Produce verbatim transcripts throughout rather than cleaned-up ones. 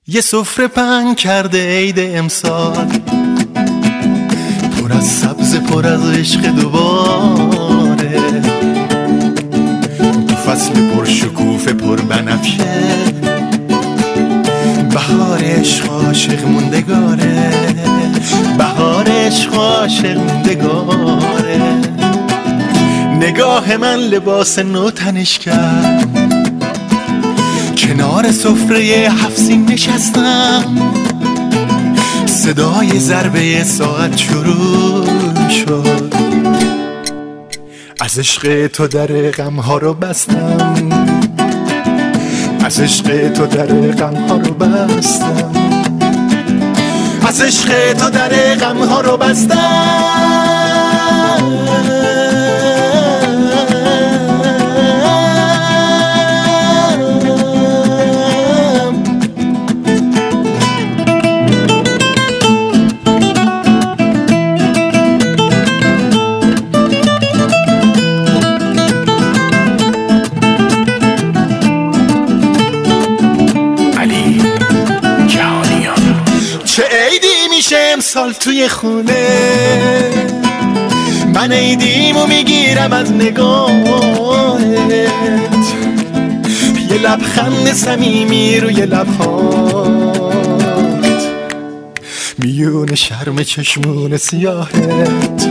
یه سفره پهن کرده عید امسال، پر از سبز، پر از عشق دوباره. تو فصل پر شکوفه، پر بنفشه، بهار عشق عاشق موندگاره. بهار عشق عاشق موندگاره. نگاه من لباس نو تنش کرد، کنار سفره هفت سین نشستم. صدای ضربه ساعت شروع شد، از عشق تو در غم ها رو بستم. از عشق تو در غم ها رو بستم. از عشق تو در غم ها رو بستم. چه عیدی میشه امسال توی خونه، من عیدیمو میگیرم از نگاهت. یه لبخند صمیمی روی لبهات، میون شرم چشمون سیاهت.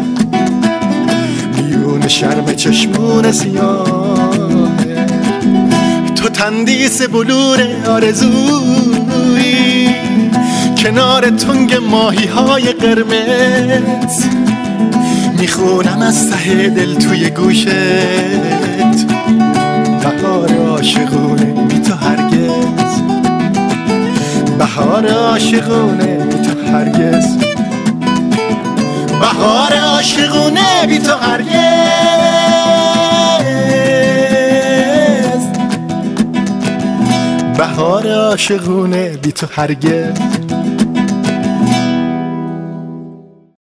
میون شرم چشمون سیاهت، تو تندیس بلور آرزویی، کنار تنگ ماهی های قرمز. میخونم از ته دل توی گوشت، بهار عاشقونه بی تو هرگز. بهار عاشقونه بی تو هرگز. بهار عاشقونه بی تو هرگز. بهار عاشقونه بی تو هرگز.